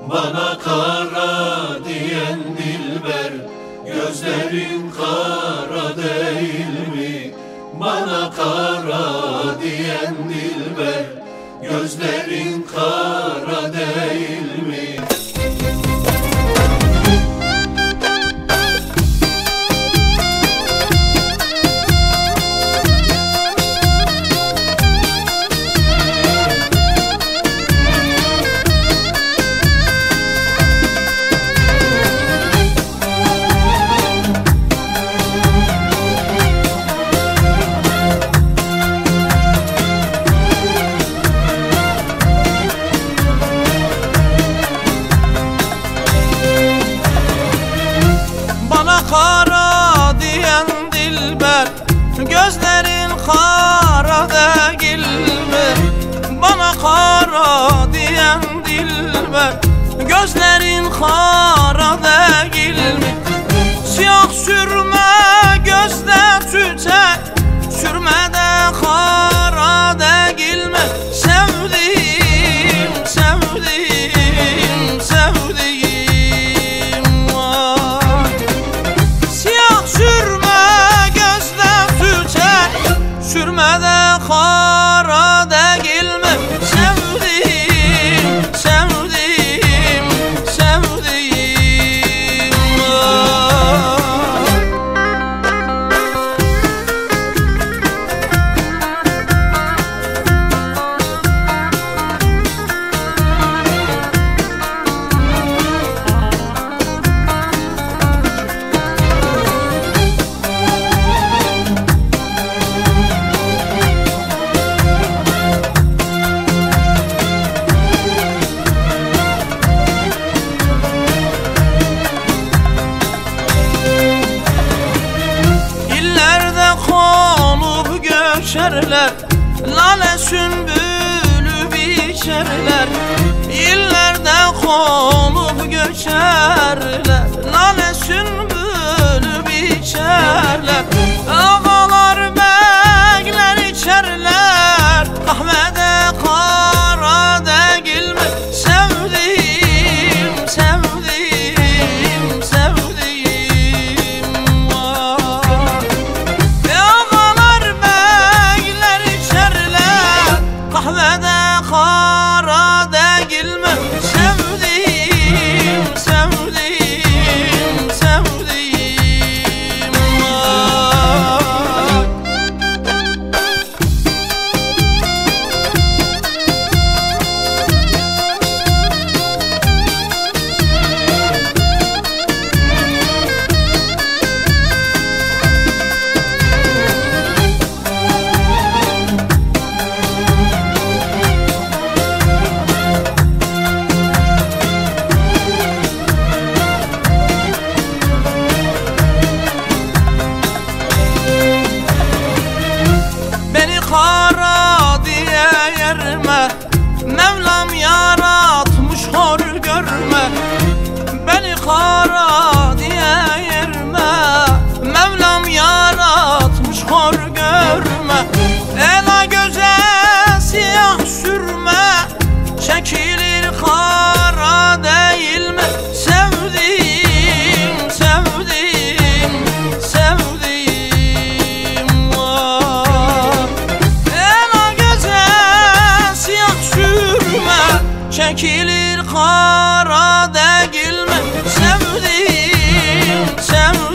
Bana kara diyen dilber, gözlerin kara değil mi? Bana kara diyen dilber, gözlerin kara değil mi? Kara diyen dilber, gözlerin kara değil mi? Bana kara diyen dilber, gözlerin kara değil mi? Siyah sürme gözde tüter, sürmede kara değil mi? Sevdiğim, sevdiğim, sevdiğim. Sürmede kara değil mi? Sevdiğim, sevdiğim, sevdiğim. Lale sümbülü biçerler, illerde konup göçerler. Lale sümbülü biçerler, ağalar beyler içerler. Kahvede kara değil mi? Sevdiğim, sevdiğim, sevdiğim var. Kahvede kara değil mi? Sevdiğim, sevdiğim, sevdiğim var. Kara diye yerme, Mevlam yaratmış hor görme. Beni kara diye yerme, Mevlam yaratmış hor görme. Ela göze siyah sürme, çekilir kara değil mi? Sevdiğim, sevdiğim, sevdiğim var. Çekilir kara değil mi? Sevdiğim, sevdiğim.